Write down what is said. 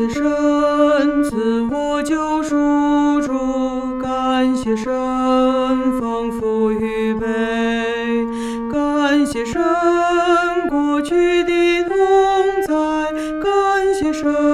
谢神赐我救赎主，感谢神丰富预备，感谢神过去的同在，感谢神。